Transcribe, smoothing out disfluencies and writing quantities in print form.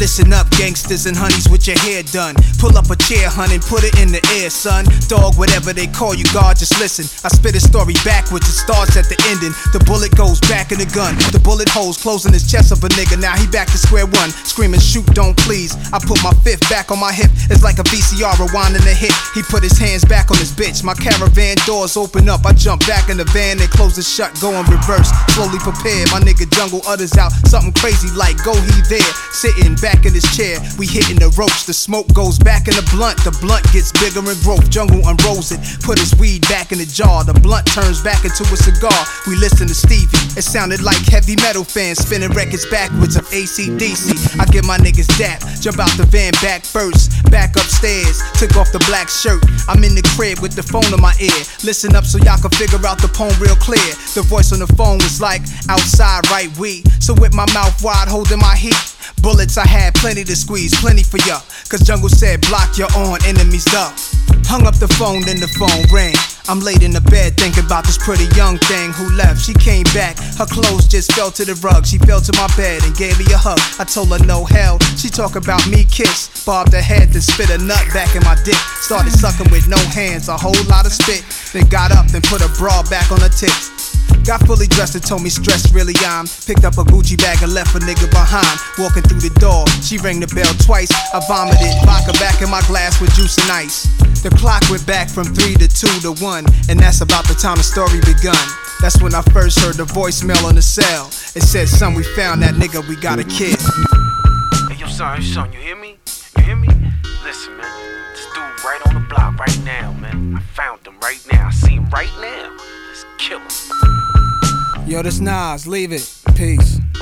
Listen up, gangsters and honeys with your hair done. Pull up a chair, hun, and put it in the air, son. Dog, whatever they call you, God, just listen. I spit a story backwards, it starts at the ending. The bullet goes back in the gun. The bullet holes closing his chest of a nigga. Now he back to square one, screaming, shoot, don't please. I put my fifth back on my hip. It's like a VCR rewinding a hit. He put his hands back on his bitch. My caravan doors open up. I jump back in the van and close it shut, go in reverse. Slowly prepared, my nigga jungle others out. Something crazy like go he there. Sitting back in his chair, we hitting the ropes. The smoke goes back in the blunt gets bigger in growth. Jungle unrolls it, put his weed back in the jar. The blunt turns back into a cigar. We listen to Stevie, it sounded like heavy metal fans spinning records backwards of AC/DC. I give my niggas dap, jump out the van back first. Back upstairs, took off the black shirt. I'm in the crib with the phone in my ear. Listen up so y'all can figure out the poem real clear. The voice on the phone was like, outside right we. So with my mouth wide holding my heat. Bullets I had plenty to squeeze, plenty for ya. Cause Jungle said block your own enemies up. Hung up the phone, then the phone rang. I'm laid in the bed thinking about this pretty young thing who left. She came back, her clothes just fell to the rug. She fell to my bed and gave me a hug. I told her no hell. She talk about me kiss, bobbed her head, then spit a nut back in my dick. Started sucking with no hands, a whole lot of spit. Then got up and put a bra back on her tits. Got fully dressed and told me stress really I'm. Picked up a Gucci bag and left a nigga behind. Walking through the door, she rang the bell twice. I vomited, vodka back in my glass with juice and ice. The clock went back from 3 to 2 to 1, and that's about the time the story begun. That's when I first heard the voicemail on the cell. It said, son, we found that nigga, we got a kid. Hey, yo, son, you hear me? You hear me? Listen, man, this dude right on the block right now, man. I found him right now. I see him right now. Let's kill him. Yo, this Nas, leave it. Peace.